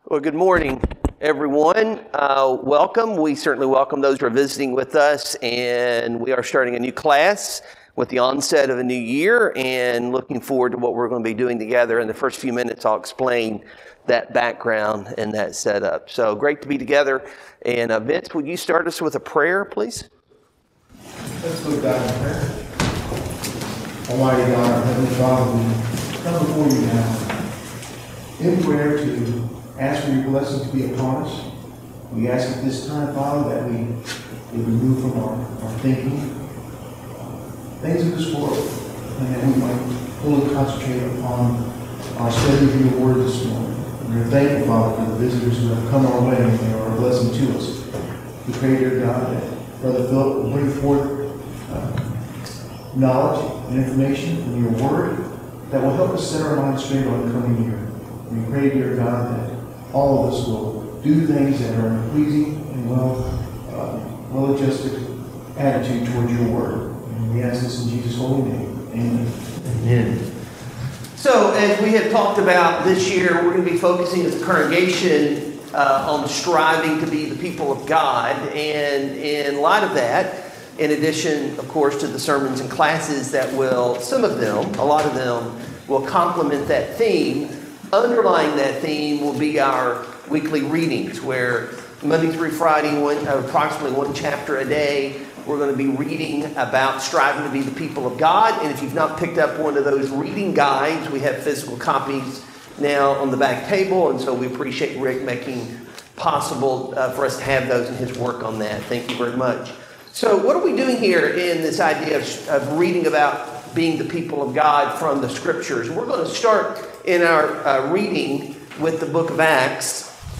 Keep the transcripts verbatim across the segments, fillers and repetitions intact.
Well, good morning, everyone. Uh, welcome. We certainly welcome those who are visiting with us, and we are starting a new class with the onset of a new year and looking forward to what we're going to be doing together. In the first few minutes, I'll explain that background and that setup. So great to be together. And uh, Vince, would you start us with a prayer, please? Let's go down in prayer. Almighty God, our Heavenly Father, we come before you now in prayer to ask for your blessing to be upon us. We ask at this time, Father, that we, we remove from our, our thinking things of this world, and that we might fully concentrate upon our study of your word this morning. And we're thankful, Father, for the visitors who have come our way and they are a blessing to us. We pray, dear God, that Brother Philip will bring forth uh, knowledge and information from your word that will help us set our minds straight on the coming year. We pray, dear God, that all of us will do things that are in a pleasing and well, uh, well-adjusted attitude toward your word. And we ask this in Jesus' holy name. Amen. Amen. So, as we have talked about this year, we're going to be focusing as a congregation uh, on striving to be the people of God. And in light of that, in addition, of course, to the sermons and classes that will, some of them, a lot of them, will complement that theme. Underlying that theme will be our weekly readings, where Monday through Friday, one, approximately one chapter a day, we're going to be reading about striving to be the people of God. And if you've not picked up one of those reading guides, we have physical copies now on the back table. And so we appreciate Rick making possible uh, for us to have those and his work on that. Thank you very much. So what are we doing here in this idea of, of reading about being the people of God from the Scriptures? We're going to start in our uh, reading with the book of Acts.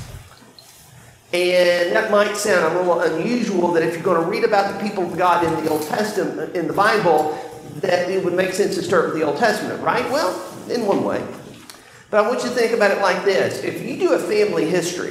And that might sound a little unusual that if you're going to read about the people of God in the Old Testament, in the Bible, that it would make sense to start with the Old Testament, right? Well, in one way. But I want you to think about it like this. If you do a family history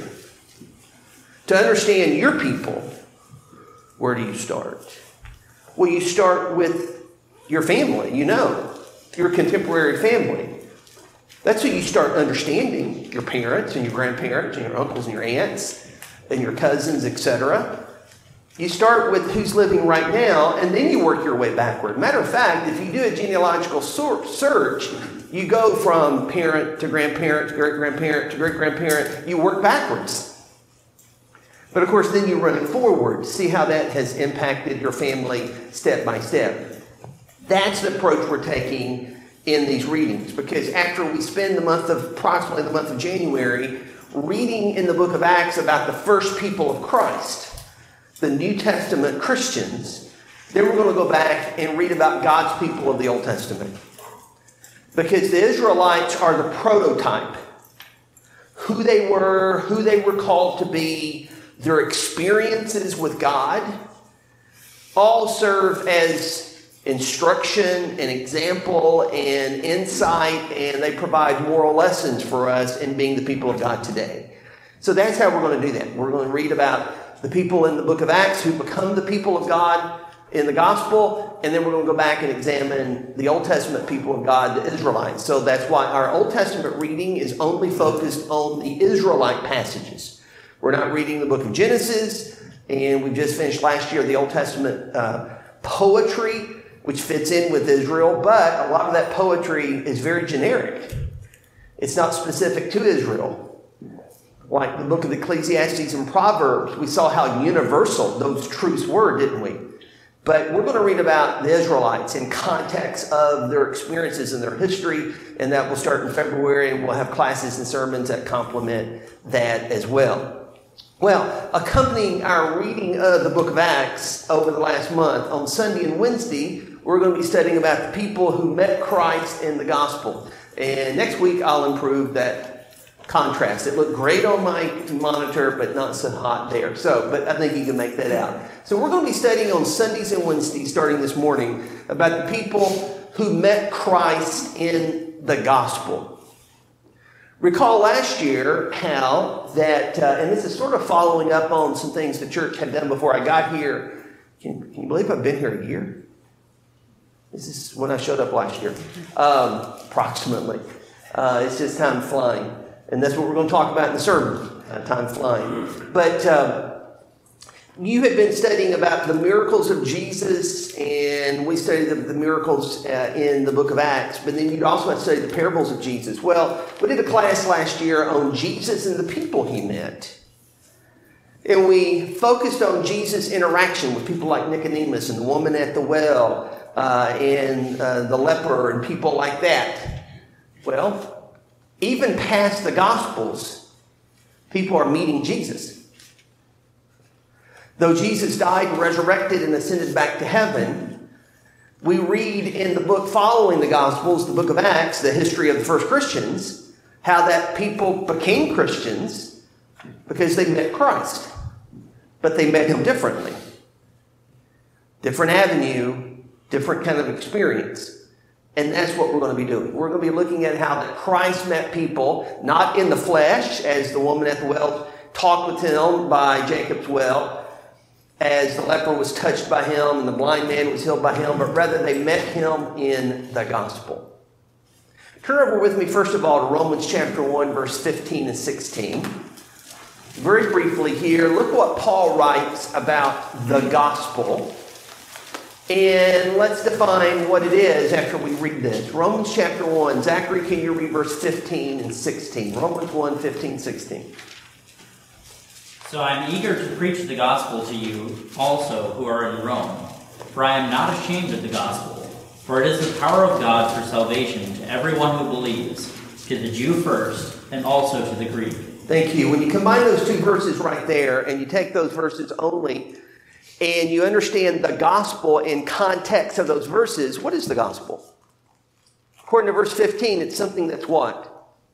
to understand your people, where do you start? Well, you start with your family, you know, your contemporary family. That's who you start understanding, your parents and your grandparents and your uncles and your aunts and your cousins, et cetera. You start with who's living right now, and then you work your way backward. Matter of fact, if you do a genealogical search, you go from parent to grandparent to great-grandparent to great-grandparent. You work backwards. But of course, then you run forward to see how that has impacted your family step by step. That's the approach we're taking in these readings, because after we spend the month of, approximately the month of January, reading in the book of Acts about the first people of Christ, the New Testament Christians, then we're going to go back and read about God's people of the Old Testament. Because the Israelites are the prototype. Who they were, who they were called to be, their experiences with God, all serve as instruction and example and insight, and they provide moral lessons for us in being the people of God today. So that's how we're going to do that. We're going to read about the people in the book of Acts who become the people of God in the gospel, and then we're going to go back and examine the Old Testament people of God, the Israelites. So that's why our Old Testament reading is only focused on the Israelite passages. We're not reading the book of Genesis, and we've just finished last year the Old Testament uh, poetry, which fits in with Israel, but a lot of that poetry is very generic. It's not specific to Israel. Like the book of Ecclesiastes and Proverbs, we saw how universal those truths were, didn't we? But we're going to read about the Israelites in context of their experiences and their history, and that will start in February, and we'll have classes and sermons that complement that as well. Well, accompanying our reading of the book of Acts over the last month, on Sunday and Wednesday, we're going to be studying about the people who met Christ in the gospel. And next week, I'll improve that contrast. It looked great on my monitor, but not so hot there. So, but I think you can make that out. So we're going to be studying on Sundays and Wednesdays, starting this morning, about the people who met Christ in the gospel. Recall last year how that, uh, and this is sort of following up on some things the church had done before I got here. Can, can you believe I've been here a year? This is when I showed up last year, um, approximately. Uh, it's just time flying. And that's what we're going to talk about in the sermon. Uh, time flying. But um, you have been studying about the miracles of Jesus, and we studied the, the miracles uh, in the book of Acts, but then you'd also have to study the parables of Jesus. Well, we did a class last year on Jesus and the people he met. And we focused on Jesus' interaction with people like Nicodemus and the woman at the well, uh, and uh, the leper and people like that. Well, even past the Gospels, people are meeting Jesus. Though Jesus died and resurrected and ascended back to heaven, we read in the book following the Gospels, the book of Acts, the history of the first Christians, how that people became Christians because they met Christ. But they met him differently. Different avenue, different kind of experience. And that's what we're going to be doing. We're going to be looking at how that Christ met people, not in the flesh, as the woman at the well talked with him by Jacob's well, as the leper was touched by him and the blind man was healed by him, but rather they met him in the gospel. Turn over with me, first of all, to Romans chapter one, verse fifteen and sixteen. Very briefly here, look what Paul writes about the gospel. And let's define what it is after we read this. Romans chapter one. Zachary, can you read verse fifteen and sixteen? Romans one, fifteen, sixteen. So I am eager to preach the gospel to you also who are in Rome, for I am not ashamed of the gospel, for it is the power of God for salvation to everyone who believes, to the Jew first, and also to the Greek. Thank you. When you combine those two verses right there, and you take those verses only, and you understand the gospel in context of those verses, what is the gospel? According to verse fifteen, it's something that's what?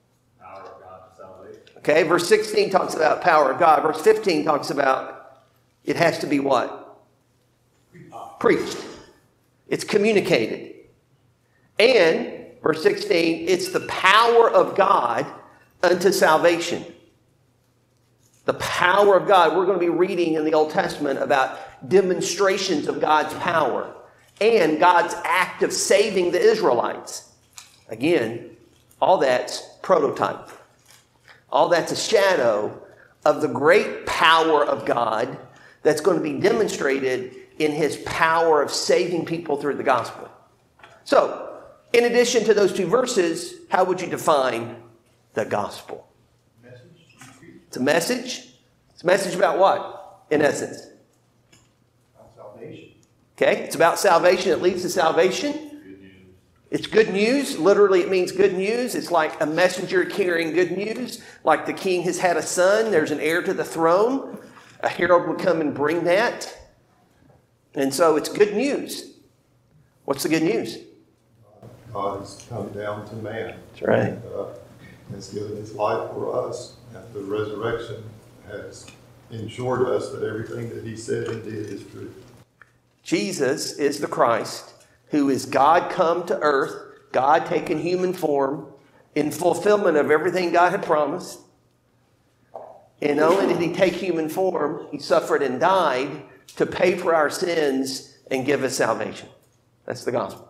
Okay, verse sixteen talks about power of God. Verse fifteen talks about it has to be what? Preached. It's communicated. And, verse sixteen, it's the power of God unto salvation. The power of God. We're going to be reading in the Old Testament about demonstrations of God's power and God's act of saving the Israelites. Again, all that's prototype. All that's a shadow of the great power of God that's going to be demonstrated in his power of saving people through the gospel. So, in addition to those two verses, how would you define the gospel? It's a message. It's a message about what, in essence? About salvation. Okay, it's about salvation. It leads to salvation. It's good news. Literally, it means good news. It's like a messenger carrying good news. Like the king has had a son. There's an heir to the throne. A herald would come and bring that. And so it's good news. What's the good news? God has come down to man. That's right. And, uh, has given his life for us. And the resurrection has ensured us that everything that he said and did is true. Jesus is the Christ, who is God come to earth, God taking human form in fulfillment of everything God had promised. And not only did he take human form, he suffered and died to pay for our sins and give us salvation. That's the gospel.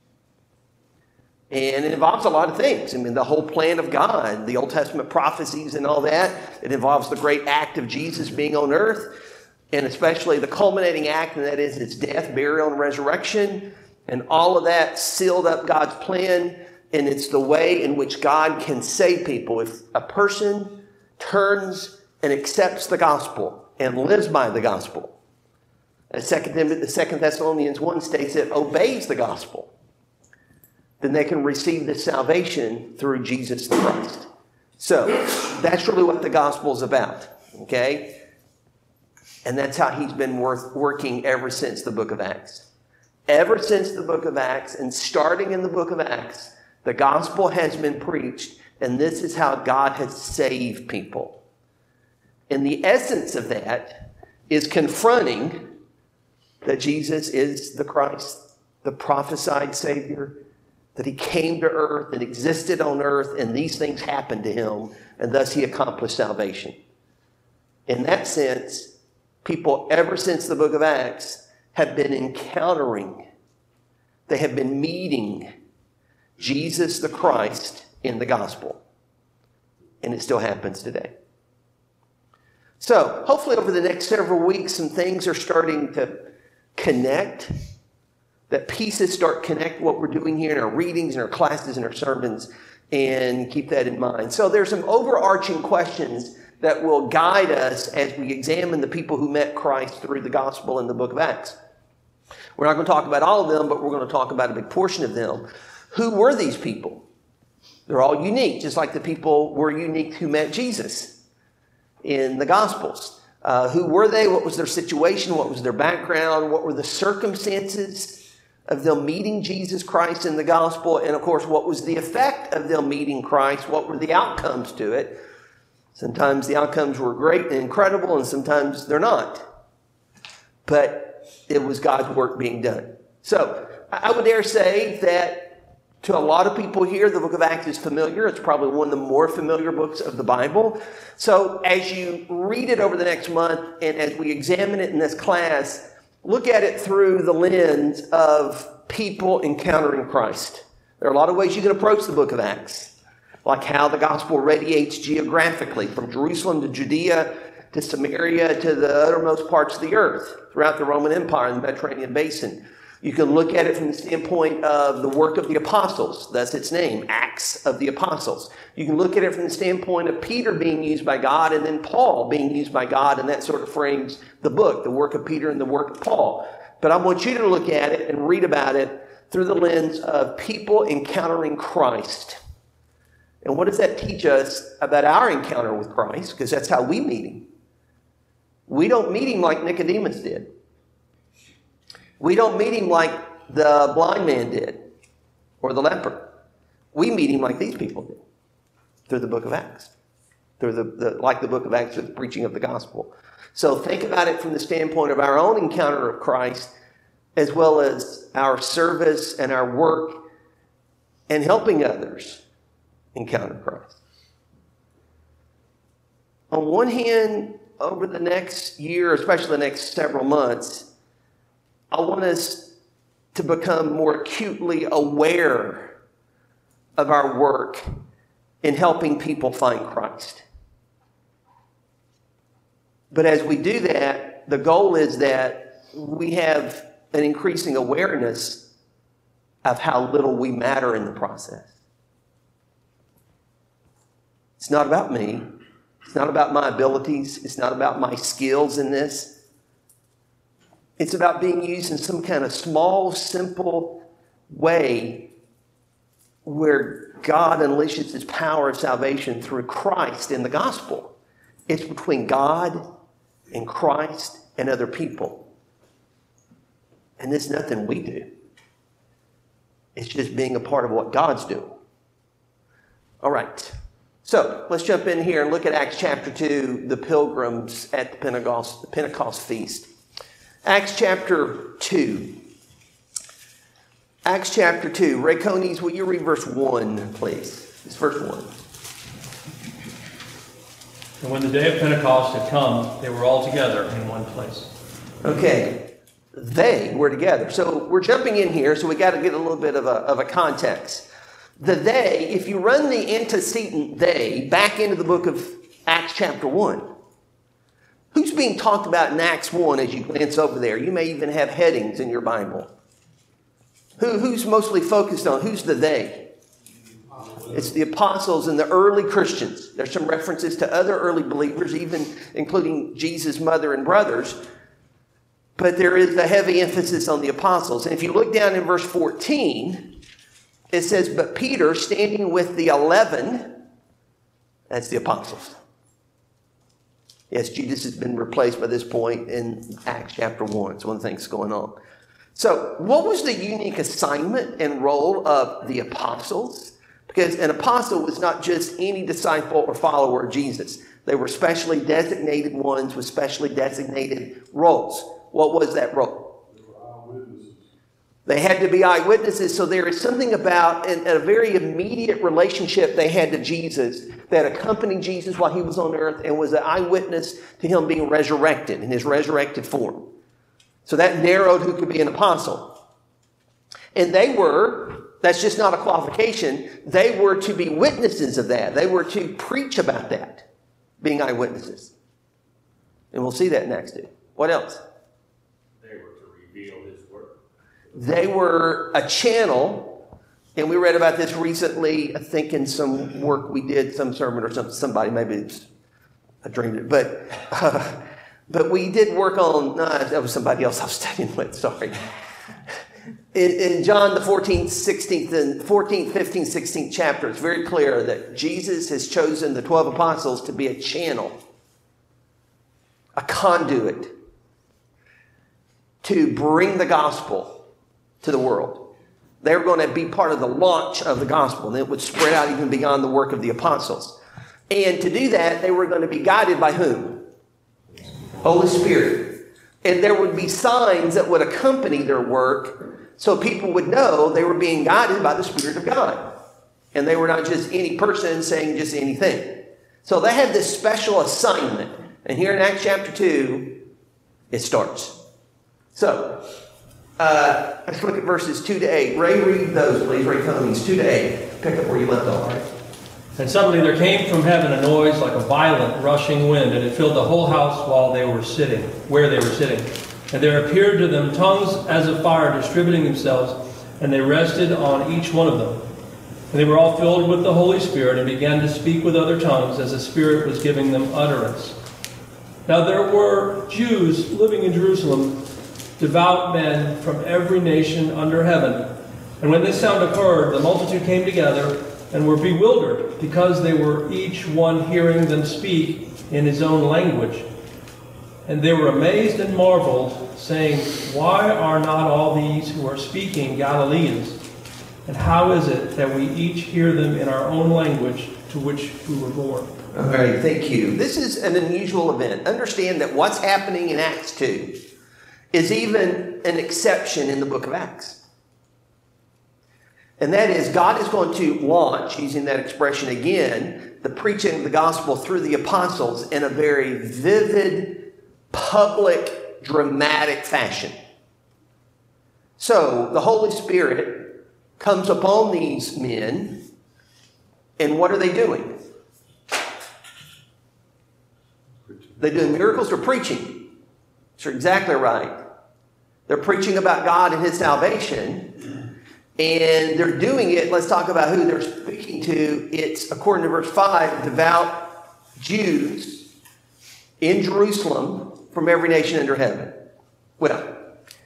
And it involves a lot of things. I mean, the whole plan of God, the Old Testament prophecies and all that. It involves the great act of Jesus being on earth, and especially the culminating act, and that is his death, burial, and resurrection. And all of that sealed up God's plan, and it's the way in which God can save people. If a person turns and accepts the gospel and lives by the gospel, as Second Thessalonians one states, it obeys the gospel, then they can receive the salvation through Jesus the Christ. So that's really what the gospel is about, okay? And that's how he's been worth working ever since the book of Acts. Ever since the book of Acts, and starting in the book of Acts, the gospel has been preached, and this is how God has saved people. And the essence of that is confronting that Jesus is the Christ, the prophesied Savior, that he came to earth and existed on earth, and these things happened to him, and thus he accomplished salvation. In that sense, people ever since the book of Acts have been encountering, they have been meeting Jesus the Christ in the gospel. And it still happens today. So, hopefully over the next several weeks, some things are starting to connect. That pieces start connect what we're doing here in our readings, in our classes, in our sermons, and keep that in mind. So there's some overarching questions that will guide us as we examine the people who met Christ through the gospel in the book of Acts. We're not going to talk about all of them, but we're going to talk about a big portion of them. Who were these people? They're all unique, just like the people were unique who met Jesus in the Gospels. Uh, who were they? What was their situation? What was their background? What were the circumstances of them meeting Jesus Christ in the gospel? And of course, what was the effect of them meeting Christ? What were the outcomes to it? Sometimes the outcomes were great and incredible, and sometimes they're not. But it was God's work being done. So I would dare say that to a lot of people here, the book of Acts is familiar. It's probably one of the more familiar books of the Bible. So as you read it over the next month, and as we examine it in this class, look at it through the lens of people encountering Christ. There are a lot of ways you can approach the book of Acts, like how the gospel radiates geographically from Jerusalem to Judea to Samaria to the uttermost parts of the earth throughout the Roman Empire and the Mediterranean basin. You can look at it from the standpoint of the work of the apostles. That's its name, Acts of the Apostles. You can look at it from the standpoint of Peter being used by God and then Paul being used by God, and that sort of frames the book, the work of Peter and the work of Paul. But I want you to look at it and read about it through the lens of people encountering Christ. And what does that teach us about our encounter with Christ? Because that's how we meet him. We don't meet him like Nicodemus did. We don't meet him like the blind man did or the leper. We meet him like these people did through the book of Acts, through the, the like the book of Acts, through the preaching of the gospel. So think about it from the standpoint of our own encounter of Christ, as well as our service and our work and helping others encounter Christ. On one hand, over the next year, especially the next several months, I want us to become more acutely aware of our work in helping people find Christ. But as we do that, the goal is that we have an increasing awareness of how little we matter in the process. It's not about me. It's not about my abilities. It's not about my skills in this. It's about being used in some kind of small, simple way where God unleashes his power of salvation through Christ in the gospel. It's between God and Christ and other people. And it's nothing we do. It's just being a part of what God's doing. All right. So let's jump in here and look at Acts chapter two, the pilgrims at the Pentecost, the Pentecost feast. Acts chapter two. Acts chapter two. Ray Conies, will you read verse one, please? It's verse one. And when the day of Pentecost had come, they were all together in one place. Okay. They were together. So we're jumping in here, so we got to get a little bit of a, of a context. The they, if you run the antecedent they back into the book of Acts chapter one, who's being talked about in Acts one as you glance over there? You may even have headings in your Bible. Who, who's mostly focused on? Who's the they? It's the apostles and the early Christians. There's some references to other early believers, even including Jesus' mother and brothers. But there is a heavy emphasis on the apostles. And if you look down in verse fourteen, it says, but Peter, standing with the eleven, that's the apostles. Yes, Judas has been replaced by this point in Acts chapter one. It's one of the things going on. So what was the unique assignment and role of the apostles? Because an apostle was not just any disciple or follower of Jesus. They were specially designated ones with specially designated roles. What was that role? They were eyewitnesses. They had to be eyewitnesses. So there is something about in, in a very immediate relationship they had to Jesus that accompanied Jesus while he was on earth and was an eyewitness to him being resurrected in his resurrected form. So that narrowed who could be an apostle. And they were That's just not a qualification. They were to be witnesses of that. They were to preach about that, being eyewitnesses. And we'll see that next. What else? They were to reveal his work. They were a channel, and we read about this recently, I think in some work we did, some sermon or some, somebody, maybe it's, I dreamed it, but uh, but we did work on, no, that was somebody else I was studying with, sorry. In, in John the fourteenth, sixteenth, and fourteenth, fifteenth, sixteenth chapter, it's very clear that Jesus has chosen the twelve apostles to be a channel, a conduit, to bring the gospel to the world. They were going to be part of the launch of the gospel, and it would spread out even beyond the work of the apostles. And to do that, they were going to be guided by whom? Holy Spirit. And there would be signs that would accompany their work, so people would know they were being guided by the Spirit of God. And they were not just any person saying just anything. So they had this special assignment. And here in Acts chapter two, it starts. So, uh, let's look at verses two to eight. Ray, read those, please. Ray Cummings, two to eight. Pick up where you left off. And suddenly there came from heaven a noise like a violent rushing wind, and it filled the whole house while they were sitting, where they were sitting. And there appeared to them tongues as of fire distributing themselves, and they rested on each one of them. And they were all filled with the Holy Spirit and began to speak with other tongues as the Spirit was giving them utterance. Now there were Jews living in Jerusalem, devout men from every nation under heaven. And when this sound occurred, the multitude came together and were bewildered, because they were each one hearing them speak in his own language. And they were amazed and marveled, saying, "Why are not all these who are speaking Galileans? And how is it that we each hear them in our own language to which we were born?" All right, thank you. This is an unusual event. Understand that what's happening in Acts two is even an exception in the book of Acts. And that is, God is going to launch, using that expression again, the preaching of the gospel through the apostles in a very vivid, public, dramatic fashion. So, the Holy Spirit comes upon these men, and what are they doing? They're doing miracles, they're preaching. You're exactly right. They're preaching about God and his salvation. And they're doing it, let's talk about who they're speaking to. It's, according to verse five, devout Jews in Jerusalem from every nation under heaven. Well,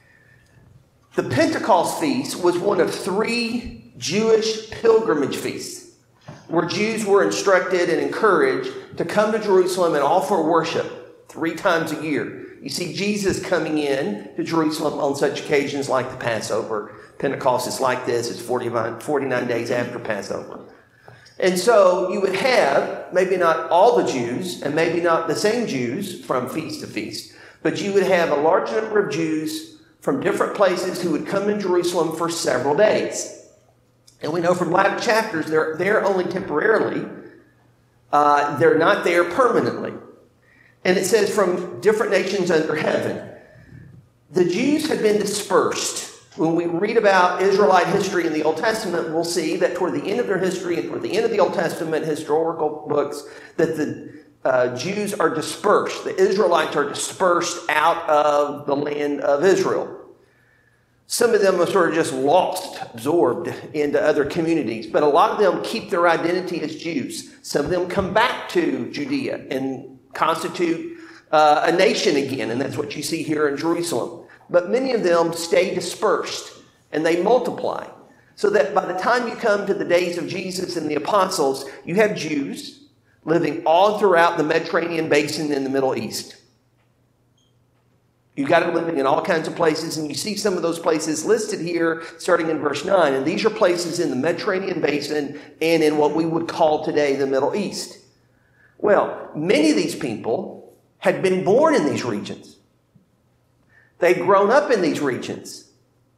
the Pentecost feast was one of three Jewish pilgrimage feasts where Jews were instructed and encouraged to come to Jerusalem and offer worship three times a year. You see Jesus coming in to Jerusalem on such occasions like the Passover. Pentecost is like this. It's forty-nine days after Passover. And so you would have, maybe not all the Jews, and maybe not the same Jews from feast to feast, but you would have a large number of Jews from different places who would come in Jerusalem for several days. And we know from latter chapters they're there only temporarily. Uh, they're not there permanently. And it says from different nations under heaven. The Jews had been dispersed. When we read about Israelite history in the Old Testament, we'll see that toward the end of their history and toward the end of the Old Testament historical books, that the uh, Jews are dispersed. The Israelites are dispersed out of the land of Israel. Some of them are sort of just lost, absorbed into other communities. But a lot of them keep their identity as Jews. Some of them come back to Judea and constitute uh, a nation again. And that's what you see here in Jerusalem. But many of them stay dispersed and they multiply. So that by the time you come to the days of Jesus and the apostles, you have Jews living all throughout the Mediterranean basin in the Middle East. You've got them living in all kinds of places, and you see some of those places listed here starting in verse nine. And these are places in the Mediterranean basin and in what we would call today the Middle East. Well, many of these people had been born in these regions. They'd grown up in these regions.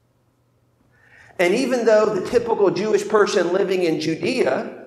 And even though the typical Jewish person living in Judea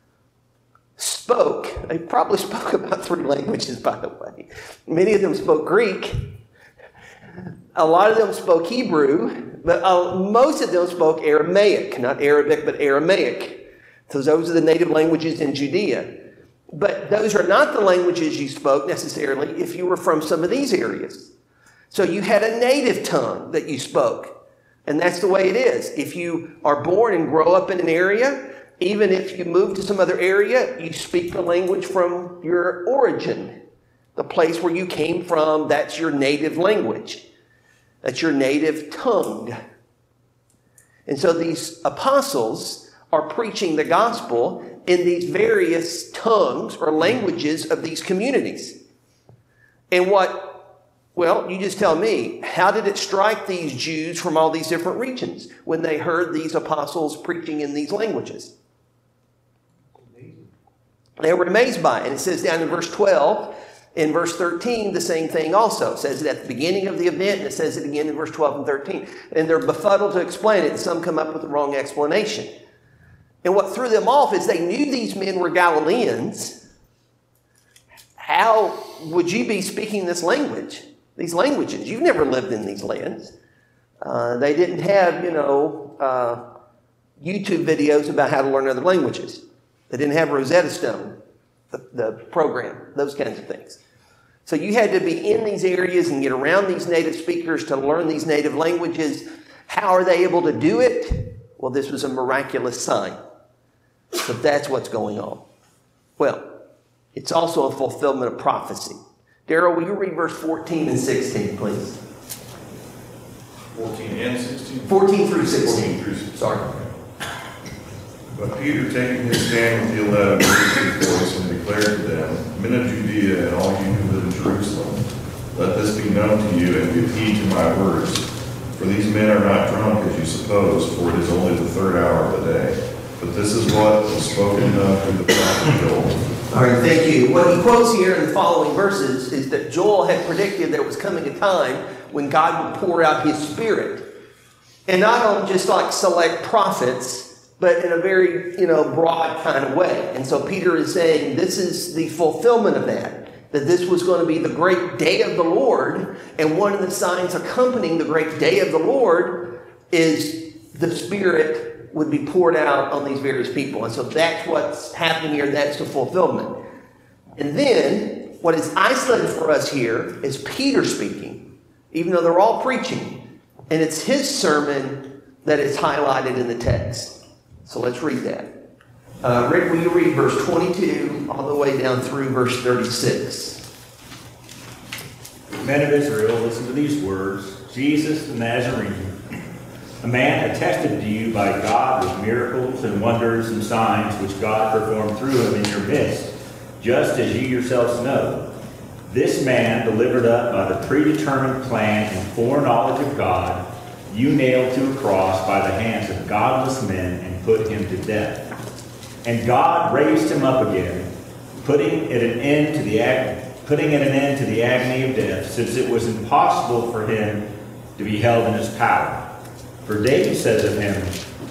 spoke, they probably spoke about three languages, by the way. Many of them spoke Greek. A lot of them spoke Hebrew, but uh, most of them spoke Aramaic, not Arabic, but Aramaic. So those are the native languages in Judea. But those are not the languages you spoke necessarily if you were from some of these areas. So you had a native tongue that you spoke. And that's the way it is. If you are born and grow up in an area, even if you move to some other area, you speak the language from your origin. The place where you came from, that's your native language. That's your native tongue. And so these apostles are preaching the gospel in these various tongues or languages of these communities. And what, well, you just tell me, how did it strike these Jews from all these different regions when they heard these apostles preaching in these languages? They were amazed by it. And it says down in verse twelve, in verse thirteen, the same thing also. It says it at the beginning of the event, and it says it again in verse twelve and thirteen. And they're befuddled to explain it, and some come up with the wrong explanation. And what threw them off is they knew these men were Galileans. How would you be speaking this language, these languages? You've never lived in these lands. Uh, they didn't have, you know, uh, YouTube videos about how to learn other languages. They didn't have Rosetta Stone, the, the program, those kinds of things. So you had to be in these areas and get around these native speakers to learn these native languages. How are they able to do it? Well, this was a miraculous sign. So that's what's going on. Well, it's also a fulfillment of prophecy. Darrell, will you read verse fourteen and sixteen, please? fourteen and sixteen? fourteen through sixteen. fourteen through sixteen. Sorry. But Peter, taking his stand with the eleven, raised his voice and declared to them, Men of Judea and all you who live in Jerusalem, let this be known to you and give heed to my words. For these men are not drunk as you suppose, for it is only the third hour of the day. But this is what was spoken of through the prophet Joel. All right, thank you. What he quotes here in the following verses is that Joel had predicted there was coming a time when God would pour out his Spirit. And not on just like select prophets, but in a very, you know, broad kind of way. And so Peter is saying this is the fulfillment of that. That this was going to be the great day of the Lord. And one of the signs accompanying the great day of the Lord is the Spirit would be poured out on these various people. And so that's what's happening here. That's the fulfillment. And then what is isolated for us here is Peter speaking, even though they're all preaching. And it's his sermon that is highlighted in the text. So let's read that. Uh, Rick, will you read verse twenty-two all the way down through verse thirty-six? Men of Israel, listen to these words. Jesus the Nazarene, a man attested to you by God with miracles and wonders and signs which God performed through him in your midst, just as you yourselves know. This man, delivered up by the predetermined plan and foreknowledge of God, you nailed to a cross by the hands of godless men and put him to death. And God raised him up again, putting at an end to the ag- putting at an end to the agony of death, since it was impossible for him to be held in his power. For David says of him,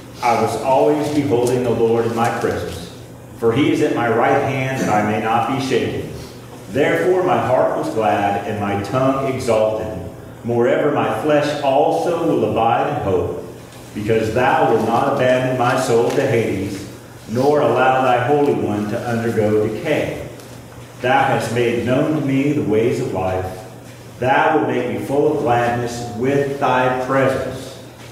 I was always beholding the Lord in my presence, for he is at my right hand, and I may not be shaken. Therefore my heart was glad, and my tongue exalted. Moreover, my flesh also will abide in hope, because thou wilt not abandon my soul to Hades, nor allow thy Holy One to undergo decay. Thou hast made known to me the ways of life. Thou wilt make me full of gladness with thy presence.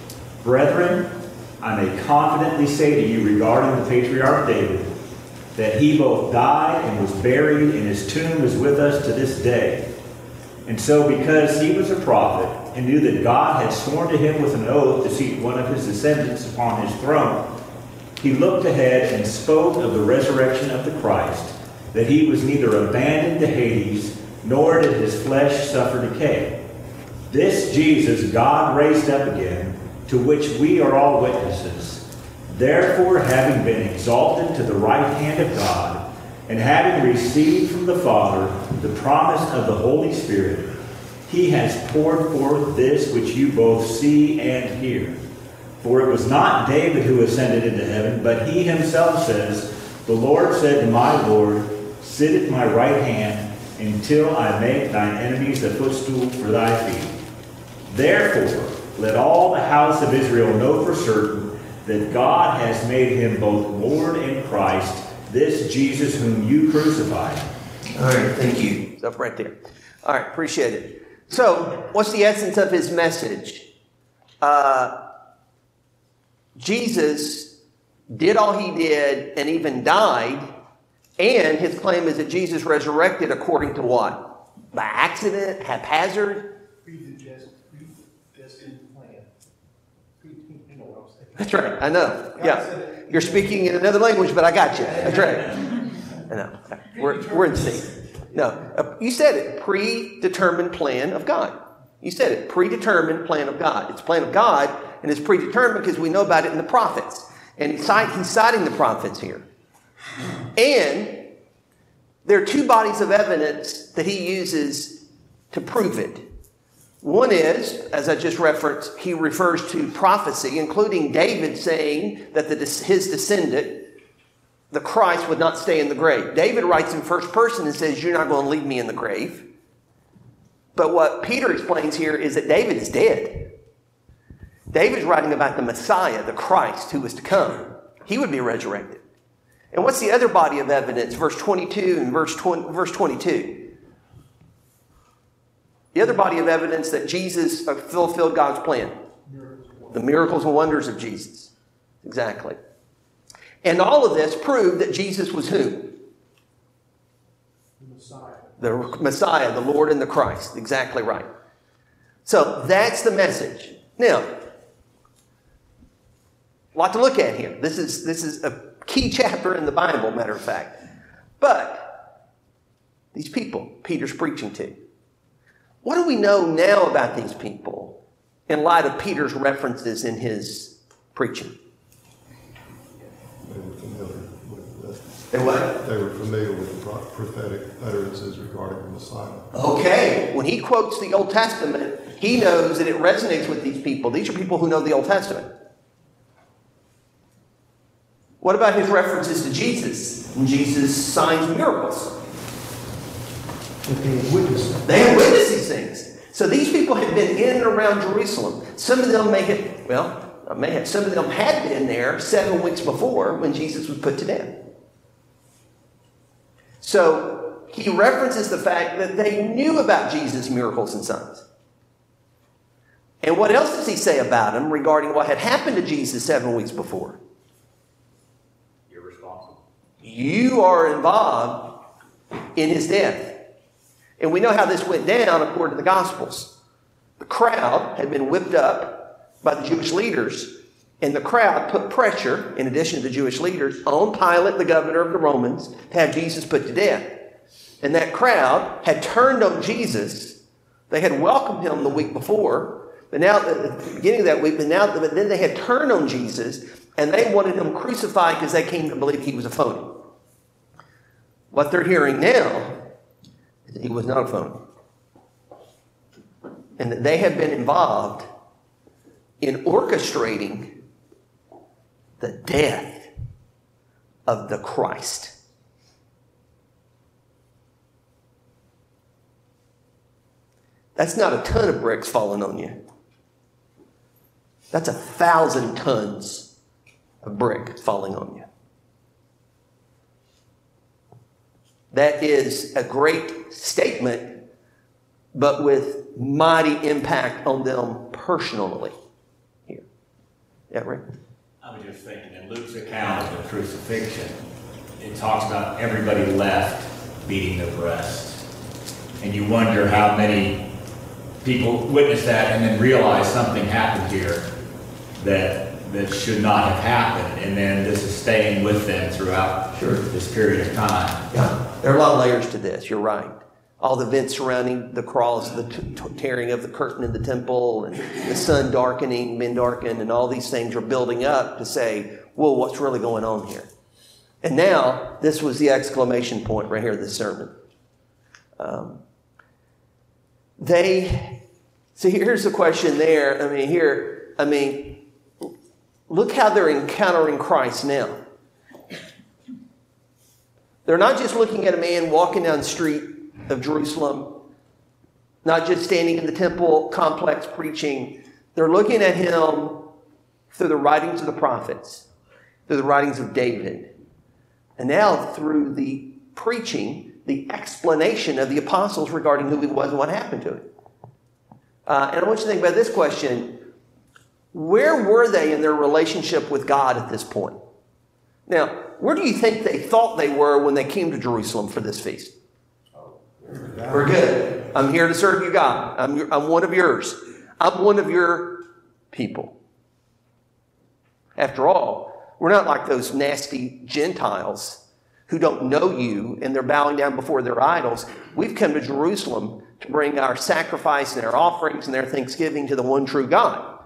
Brethren, I may confidently say to you regarding the patriarch David, that he both died and was buried, and his tomb is with us to this day. And so because he was a prophet and knew that God had sworn to him with an oath to seat one of his descendants upon his throne, he looked ahead and spoke of the resurrection of the Christ, that he was neither abandoned to Hades, nor did his flesh suffer decay. This Jesus God raised up again, to which we are all witnesses. Therefore, having been exalted to the right hand of God, and having received from the Father the promise of the Holy Spirit, he has poured forth this which you both see and hear. For it was not David who ascended into heaven, but he himself says, The Lord said to my Lord, Sit at my right hand, until I make thine enemies a footstool for thy feet. Therefore, let all the house of Israel know for certain that God has made him both Lord and Christ, this Jesus whom you crucified. All right, thank you. It's up right there. All right, appreciate it. So, what's the essence of his message? Uh, Jesus did all he did and even died, and his claim is that Jesus resurrected according to what? By accident, haphazard? Predestined plan. You know what I'm saying. That's right, I know. Yeah. You're speaking in another language, but I got you. That's right. I know. We're, we're in sync. No, uh, you said it. Predetermined plan of God. You said it. Predetermined plan of God. It's plan of God, and it's predetermined because we know about it in the prophets. And he's citing the prophets here. And there are two bodies of evidence that he uses to prove it. One is, as I just referenced, he refers to prophecy, including David saying that the, his descendant, the Christ, would not stay in the grave. David writes in first person and says, you're not going to leave me in the grave. But what Peter explains here is that David is dead. David's writing about the Messiah, the Christ, who was to come. He would be resurrected. And what's the other body of evidence? Verse twenty-two and verse twenty, verse twenty-two. The other body of evidence that Jesus fulfilled God's plan. The miracles and wonders of Jesus. Exactly. And all of this proved that Jesus was who? The Messiah. The Messiah, the Lord and the Christ. Exactly right. So that's the message. Now, a lot to look at here. This is, this is a key chapter in the Bible, matter of fact. But these people Peter's preaching to, what do we know now about these people in light of Peter's references in his preaching? They were familiar with They what? They were familiar with the pro- prophetic utterances regarding the Messiah. Okay. When he quotes the Old Testament, he knows that it resonates with these people. These are people who know the Old Testament. What about his references to Jesus? When Jesus signs miracles. But they had witnessed it. They had witnessed these things. So these people had been in and around Jerusalem. Some of them may have, well, may have, some of them had been there seven weeks before when Jesus was put to death. So he references the fact that they knew about Jesus' miracles and signs. And what else does he say about them regarding what had happened to Jesus seven weeks before? You're responsible. You are involved in his death. And we know how this went down according to the Gospels. The crowd had been whipped up by the Jewish leaders, and the crowd put pressure, in addition to the Jewish leaders, on Pilate, the governor of the Romans, to have Jesus put to death. And that crowd had turned on Jesus. They had welcomed him the week before, but now at the beginning of that week, but now but then they had turned on Jesus, and they wanted him crucified because they came to believe he was a phony. What they're hearing now is that he was not a phony. And that they have been involved in orchestrating the death of the Christ. That's not a ton of bricks falling on you. That's a thousand tons of brick falling on you. That is a great statement, but with mighty impact on them personally. Here. Yeah, Rick? I was just thinking, in Luke's account of the crucifixion, it talks about everybody left beating their breast. And you wonder how many people witness that and then realize something happened here that that should not have happened. And then this is staying with them throughout Sure. this period of time. Yeah, there are a lot of layers to this. You're right. All the events surrounding the cross, the t- t- tearing of the curtain in the temple, and the sun darkening, men darkened, and all these things are building up to say, whoa, what's really going on here? And now, this was the exclamation point right here of this sermon. Um, they, so here's the question there. I mean, here, I mean, look how they're encountering Christ now. They're not just looking at a man walking down the street of Jerusalem, not just standing in the temple complex preaching. They're looking at him through the writings of the prophets, through the writings of David, and now through the preaching, the explanation of the apostles regarding who he was and what happened to him. Uh, and I want you to think about this question. Where were they in their relationship with God at this point? Now, where do you think they thought they were when they came to Jerusalem for this feast? We're good. I'm here to serve you, God. I'm, your, I'm one of yours. I'm one of your people. After all, we're not like those nasty Gentiles who don't know you and they're bowing down before their idols. We've come to Jerusalem to bring our sacrifice and our offerings and their thanksgiving to the one true God.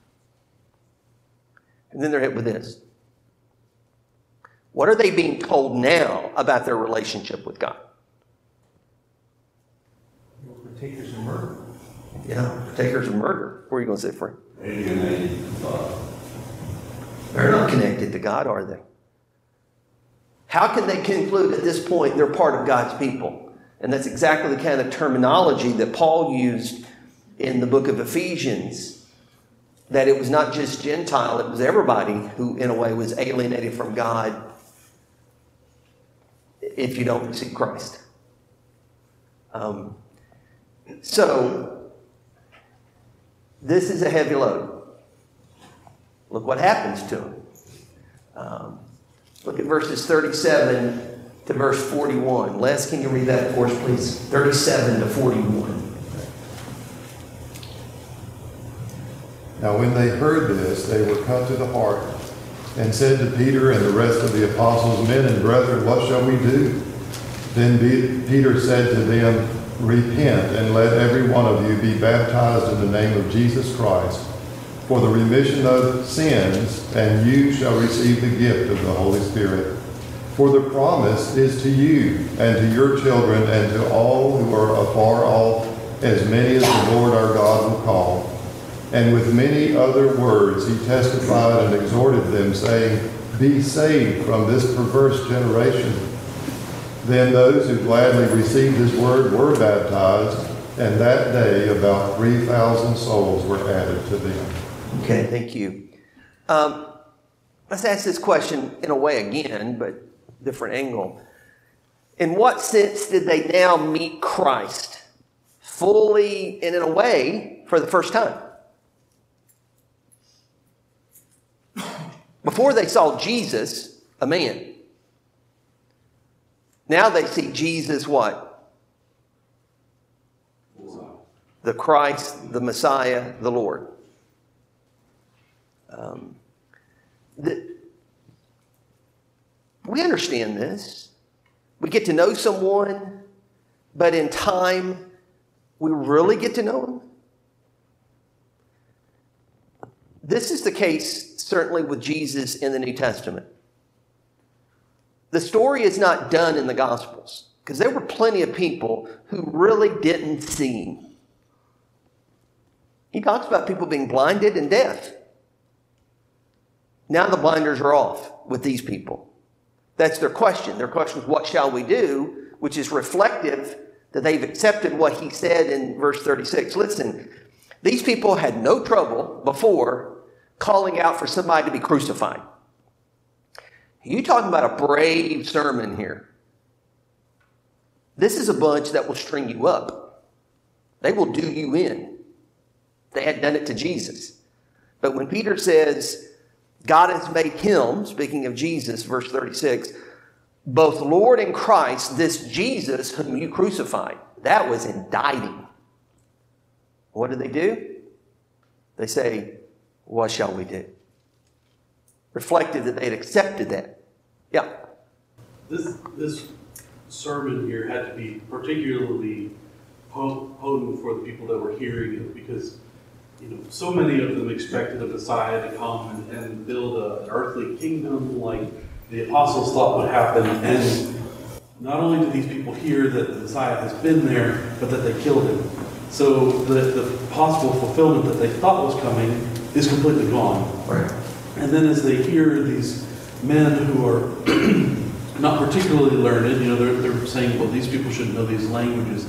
And then they're hit with this. What are they being told now about their relationship with God? Partakers of murder. Yeah, partakers of murder. What are you going to say, Frank? Alienated God. They're not connected to God, are they? How can they conclude at this point they're part of God's people? And that's exactly the kind of terminology that Paul used in the book of Ephesians, that it was not just Gentile, it was everybody who in a way was alienated from God if you don't receive Christ. Um, so, this is a heavy load. Look what happens to him. Um, look at verses thirty-seven to verse forty-one. Les, can you read that for us, please? thirty-seven to forty-one. Now when they heard this, they were cut to the heart, and said to Peter and the rest of the apostles, Men and brethren, what shall we do? Then Peter said to them, Repent, and let every one of you be baptized in the name of Jesus Christ, for the remission of sins, and you shall receive the gift of the Holy Spirit. For the promise is to you, and to your children, and to all who are afar off, as many as the Lord our God will call. And with many other words he testified and exhorted them, saying, Be saved from this perverse generation. Then those who gladly received his word were baptized, and that day about three thousand souls were added to them. Okay, thank you. Um, let's ask this question in a way again, but different angle. In what sense did they now meet Christ fully and in a way for the first time? Before they saw Jesus, a man. Now they see Jesus what? The Christ, the Messiah, the Lord. Um, the, we understand this. We get to know someone, but in time, we really get to know him. This is the case, certainly, with Jesus in the New Testament. The story is not done in the Gospels, because there were plenty of people who really didn't see him. He talks about people being blinded and deaf. Now the blinders are off with these people. That's their question. Their question is, what shall we do? Which is reflective that they've accepted what he said in verse thirty-six. Listen, these people had no trouble before calling out for somebody to be crucified. You talking about a brave sermon here. This is a bunch that will string you up. They will do you in. They had done it to Jesus. But when Peter says, God has made him, speaking of Jesus, verse thirty-six, both Lord and Christ, this Jesus whom you crucified, that was indicting. What did they do? They say, what shall we do? Reflected that they had accepted that. Yeah. This this sermon here had to be particularly potent for the people that were hearing it, because you know so many of them expected a Messiah to come and, and build a, an earthly kingdom like the apostles thought would happen. And not only did these people hear that the Messiah has been there, but that they killed him. So the, the possible fulfillment that they thought was coming is completely gone. Right. And then as they hear these men who are not particularly learned, you know, they're, they're saying, well, these people shouldn't know these languages.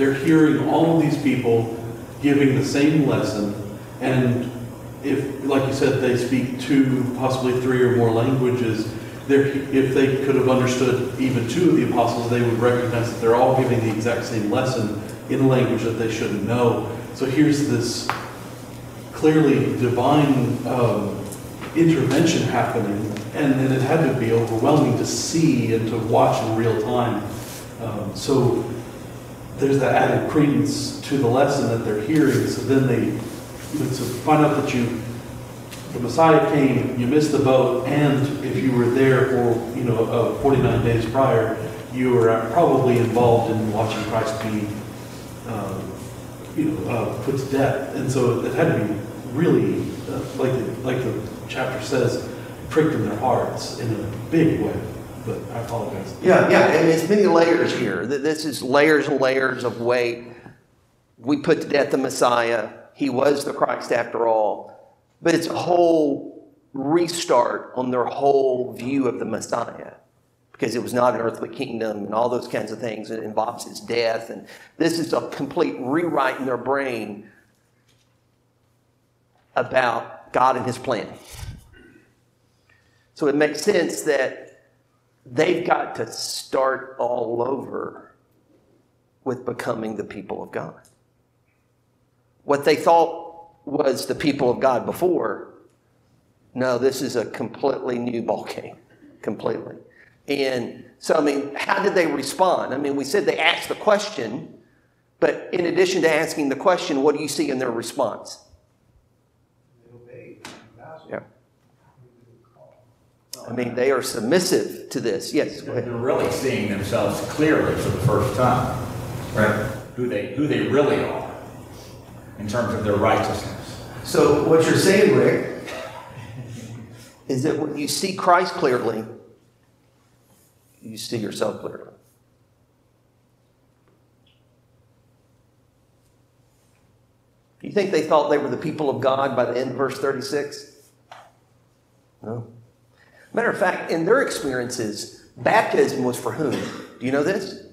they're hearing all of these people giving the same lesson, and if, like you said, they speak two, possibly three or more languages, they're, if they could have understood even two of the apostles, they would recognize that they're all giving the exact same lesson in a language that they shouldn't know. So here's this clearly divine um, intervention happening, and then it had to be overwhelming to see and to watch in real time. Um, so there's that added credence to the lesson that they're hearing. So then they, you know, to find out that you, the Messiah came, you missed the boat, and if you were there for, you know, uh, forty-nine days prior, you were probably involved in watching Christ be, um, you know, uh, put to death. And so it had to be really, uh, like the, like the chapter says, pricked in their hearts in a big way. But I apologize. Yeah, yeah, and it's many layers here. This is layers and layers of weight. We put to death the Messiah. He was the Christ after all. But it's a whole restart on their whole view of the Messiah, because it was not an earthly kingdom and all those kinds of things. It involves his death. And this is a complete rewrite in their brain about God and his plan. So it makes sense that they've got to start all over with becoming the people of God. What they thought was the people of God before, no, this is a completely new ballgame, completely. And so, I mean, how did they respond? I mean, we said they asked the question, but in addition to asking the question, what do you see in their response? Yeah. I mean, they are submissive to this. Yes, go ahead. They're really seeing themselves clearly for the first time. Right. Who they who they really are in terms of their righteousness. So what you're saying, Rick, is that when you see Christ clearly, you see yourself clearly. Do you think they thought they were the people of God by the end of verse thirty-six? No. Matter of fact, in their experiences, baptism was for whom? Do you know this?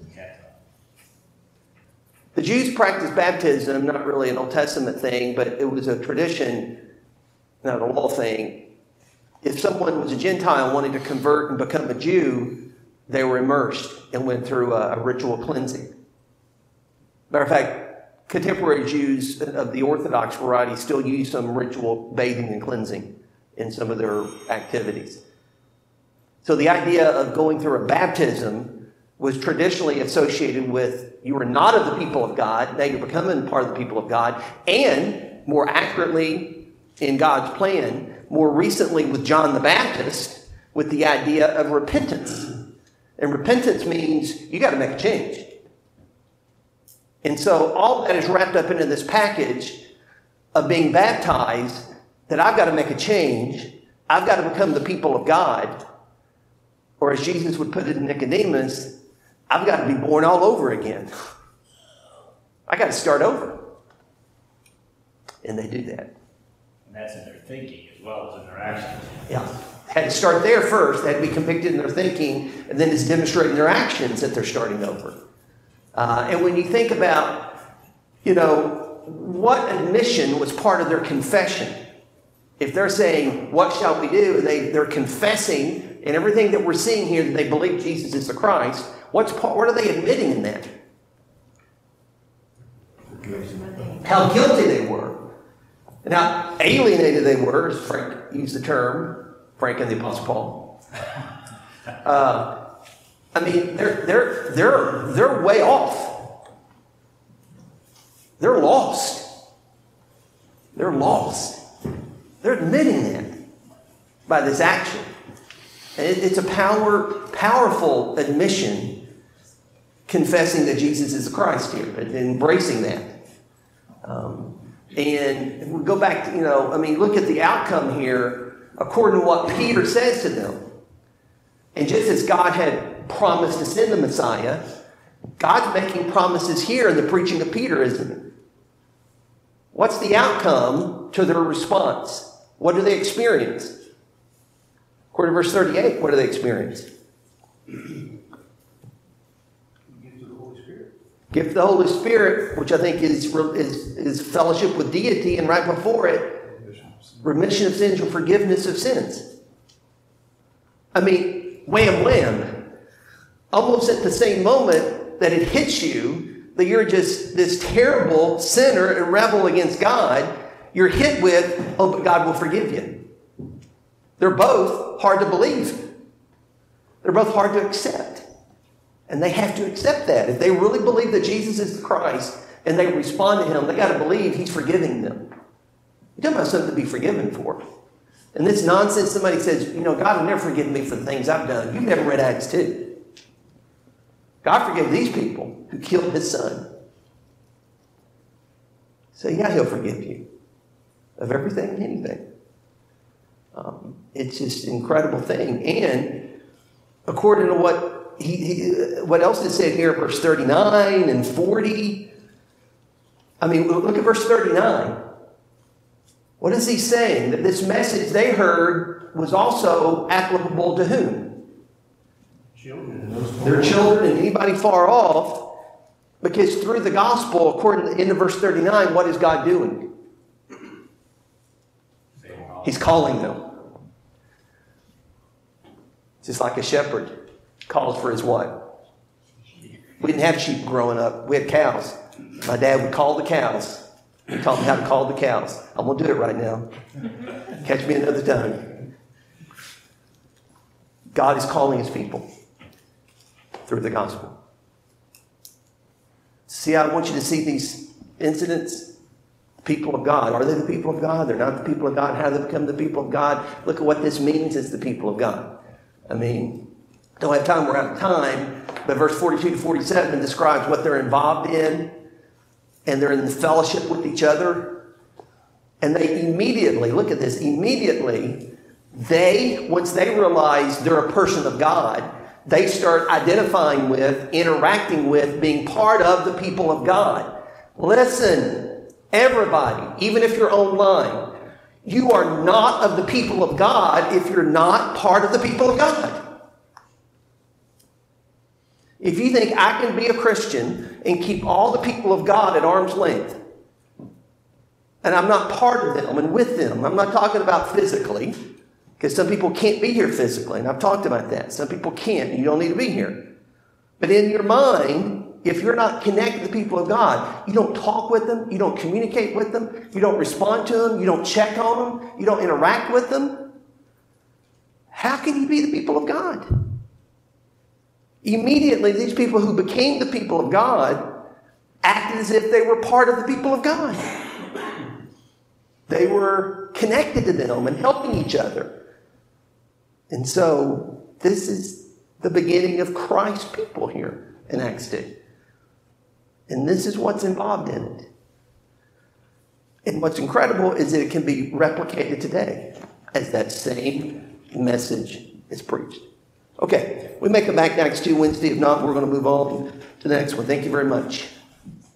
The Jews practiced baptism, not really an Old Testament thing, but it was a tradition, not a law thing. If someone was a Gentile wanting to convert and become a Jew, they were immersed and went through a, a ritual cleansing. Matter of fact, contemporary Jews of the Orthodox variety still use some ritual bathing and cleansing in some of their activities. So the idea of going through a baptism was traditionally associated with you were not of the people of God, now you're becoming part of the people of God, and more accurately in God's plan, more recently with John the Baptist, with the idea of repentance. And repentance means you got to make a change. And so all that is wrapped up into this package of being baptized, that I've got to make a change, I've got to become the people of God, or as Jesus would put it in Nicodemus, I've got to be born all over again. I got to start over. And they do that. And that's in their thinking as well as in their actions. Yeah. Had to start there first. They had to be convicted in their thinking, and then it's demonstrating their actions that they're starting over. Uh, and when you think about, you know, what admission was part of their confession, if they're saying, what shall we do? They, they're confessing, and everything that we're seeing here, that they believe Jesus is the Christ. What's part, what are they admitting in that? How guilty they were. And how alienated they were, as Frank used the term, Frank and the Apostle Paul. Uh, I mean, they're, they're, they're, they're way off. They're lost. They're lost. They're admitting that by this action. And it, it's a power, powerful admission, confessing that Jesus is the Christ here, and embracing that. Um, and we go back to, you know, I mean, look at the outcome here according to what Peter says to them. And just as God had promised to send the Messiah, God's making promises here in the preaching of Peter, isn't it? What's the outcome to their response? What do they experience? According to verse thirty-eight, what do they experience? Gift of the Holy Spirit. Gift Gift of the Holy Spirit, which I think is, is, is fellowship with deity, and right before it, remission of sins or forgiveness of sins. I mean, wham, wham. Almost at the same moment that it hits you, that you're just this terrible sinner and rebel against God, you're hit with, oh, but God will forgive you. They're both hard to believe. They're both hard to accept. And they have to accept that. If they really believe that Jesus is the Christ and they respond to him, they got to believe he's forgiving them. You're talking about something to be forgiven for. And this nonsense, somebody says, you know, God will never forgive me for the things I've done. You've never read Acts two. God forgave these people who killed his son. So yeah, he'll forgive you of everything and anything. Um, it's just an incredible thing. And according to what He, he, what else is said here, verse thirty-nine and forty? I mean, look at verse thirty-nine. What is he saying? That this message they heard was also applicable to whom? Children. Their children and anybody far off. Because through the gospel, according to the end of verse thirty-nine, what is God doing? He's calling them. Just like a shepherd calls for his what? We didn't have sheep growing up. We had cows. My dad would call the cows. He taught me how to call the cows. I'm going to do it right now. Catch me another time. God is calling his people through the gospel. See, I want you to see these incidents. People of God. Are they the people of God? They're not the people of God. How do they become the people of God? Look at what this means as the people of God. I mean, don't have time, we're out of time, but verse forty-two to forty-seven describes what they're involved in, and they're in the fellowship with each other. And they immediately, look at this, immediately, they, once they realize they're a person of God, they start identifying with, interacting with, being part of the people of God. Listen, everybody, even if you're online, you are not of the people of God if you're not part of the people of God. If you think I can be a Christian and keep all the people of God at arm's length, and I'm not part of them and with them, I'm not talking about physically, because some people can't be here physically, and I've talked about that. Some people can't, and you don't need to be here. But in your mind, if you're not connected to the people of God, you don't talk with them, you don't communicate with them, you don't respond to them, you don't check on them, you don't interact with them, how can you be the people of God? Immediately, these people who became the people of God acted as if they were part of the people of God. They were connected to them and helping each other. And so, this is the beginning of Christ's people here in Acts two. And this is what's involved in it. And what's incredible is that it can be replicated today as that same message is preached. Okay, we may come back to Acts two Wednesday. If not, we're going to move on to the next one. Thank you very much.